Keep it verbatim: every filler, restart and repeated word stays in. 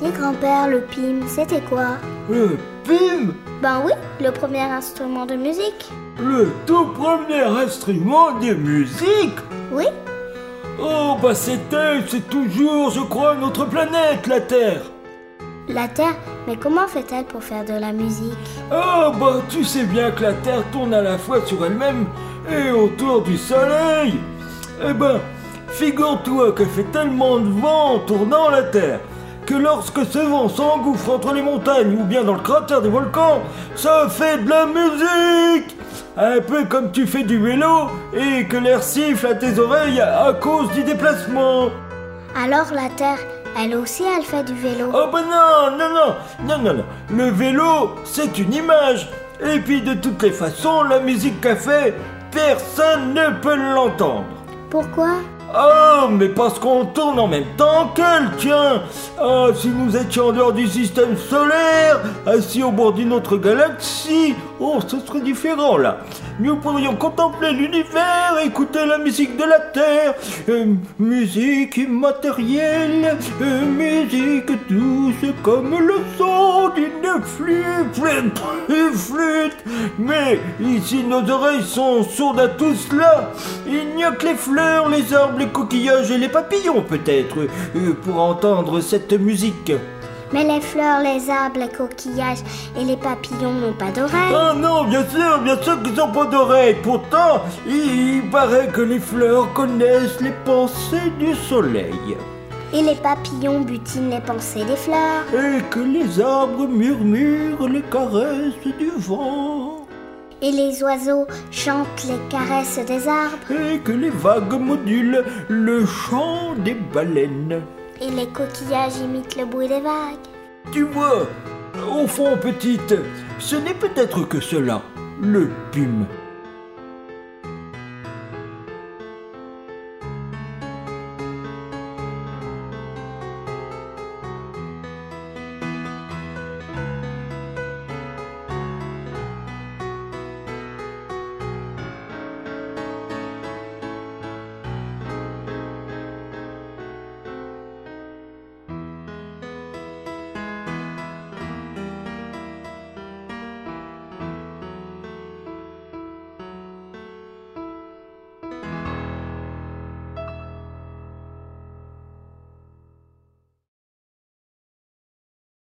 Et grand-père, le pim, c'était quoi? Le pim? Ben oui, le premier instrument de musique. Le tout premier instrument de musique? Oui. Oh, bah c'était, c'est toujours, je crois, notre planète, la Terre. La Terre? Mais comment fait-elle pour faire de la musique? Oh, bah tu sais bien que la Terre tourne à la fois sur elle-même et autour du Soleil. Eh ben, figure-toi qu'elle fait tellement de vent en tournant la Terre que lorsque ce vent s'engouffre entre les montagnes ou bien dans le cratère des volcans, ça fait de la musique! Un peu comme tu fais du vélo et que l'air siffle à tes oreilles à cause du déplacement. Alors la Terre, elle aussi, elle fait du vélo? Oh ben non, non, non, non, non, non. Le vélo, c'est une image. Et puis de toutes les façons, la musique qu'a fait, personne ne peut l'entendre. Pourquoi? Oh, mais parce qu'on tourne en même temps qu'elle, tiens. Ah, si nous étions en dehors du système solaire, assis au bord d'une autre galaxie, oh, ce serait différent là. Nous pourrions contempler l'univers, écouter la musique de la Terre, euh, musique immatérielle, euh, musique douce comme le son d'une flûte, flûte, flûte. Mais ici nos oreilles sont sourdes à tout cela. Il n'y a que les fleurs, les arbres, les coquillages et les papillons peut-être euh, pour entendre cette musique. Mais les fleurs, les arbres, les coquillages et les papillons n'ont pas d'oreilles. Ah non, bien sûr, bien sûr qu'ils n'ont pas d'oreilles. Pourtant, il, il paraît que les fleurs connaissent les pensées du soleil. Et les papillons butinent les pensées des fleurs. Et que les arbres murmurent les caresses du vent. Et les oiseaux chantent les caresses des arbres. Et que les vagues modulent le chant des baleines. Et les coquillages imitent le bruit des vagues. Tu vois, au fond, petite, ce n'est peut-être que cela, le pim.